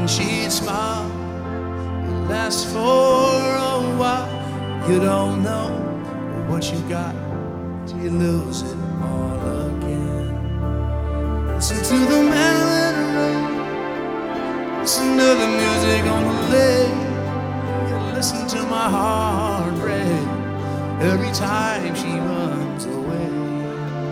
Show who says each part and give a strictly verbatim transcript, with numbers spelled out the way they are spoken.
Speaker 1: she'd smile. It lasts for a while. You don't know what you got till you lose it all again. Listen to the melody, listen to the music on the lake. You listen to my heart break every time she was